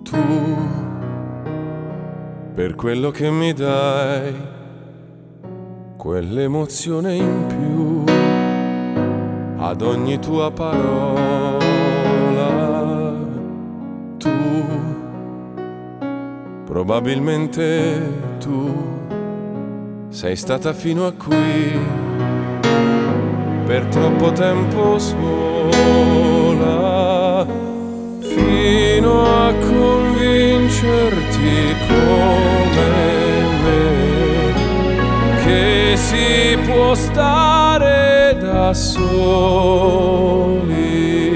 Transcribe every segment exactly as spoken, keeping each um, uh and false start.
tu, per quello che mi dai, quell'emozione in più ad ogni tua parola. Tu, probabilmente tu, sei stata fino a qui per troppo tempo sola, fino a convincerti come me che si può stare da soli,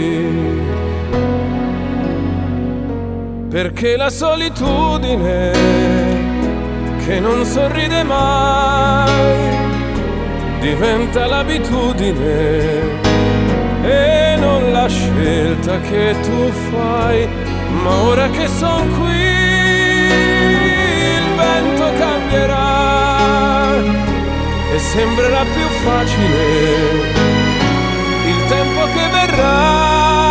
perché la solitudine che non sorride mai diventa l'abitudine e non la scelta che tu fai. Ma ora che son qui il vento cambierà e sembrerà più facile il tempo che verrà.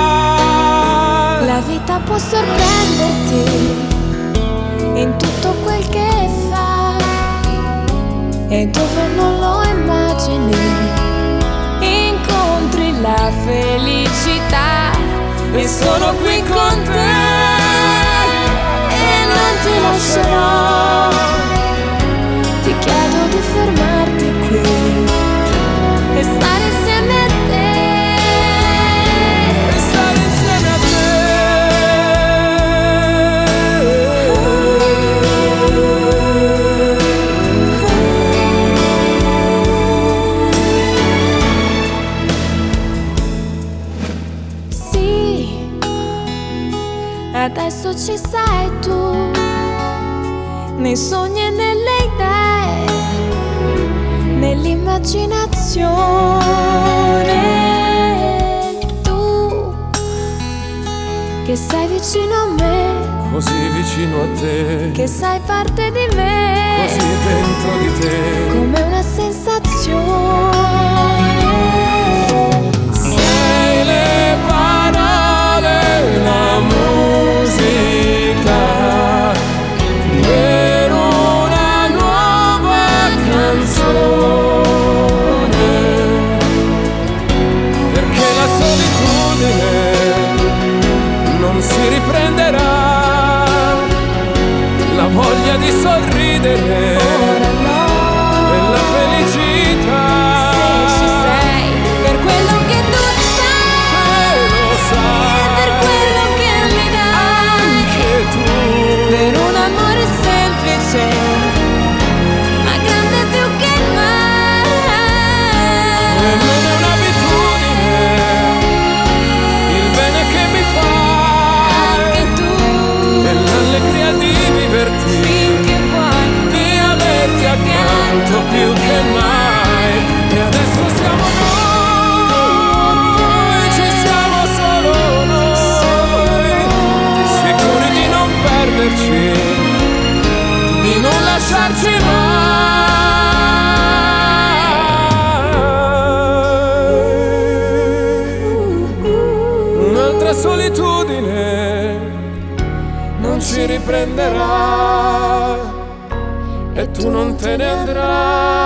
La vita può sorprenderti in tutto quel che fa e dove non lo immagini incontri la felicità. E sono qui con te e non ti lascerò. Ti chiedo di fermarti qui e stare insieme a te, E stare insieme a adesso ci sei tu, nei sogni e nelle idee, nell'immaginazione. Tu che sei vicino a me, così vicino a te, che sei parte di me, così dentro di te, come una sensazione. sei le parole, la musica per una nuova canzone, perché la solitudine non si riprenderà, la voglia di sorridere Ora no, e la felicità. se ci sei, per quello che tu sai, E lo sai, per quello che mi dai, anche tu, per un amore semplice, ma grande più che mai. per me è un'abitudine, il bene che mi fai Anche tu, e l'allegria di viverti, finché vuoi, di averti accanto più che mai. E adesso siamo noi, ci siamo solo noi, sicuri di non perderci, di non lasciarci mai. Un'altra solitudine non ci riprenderà e tu non te ne andrai.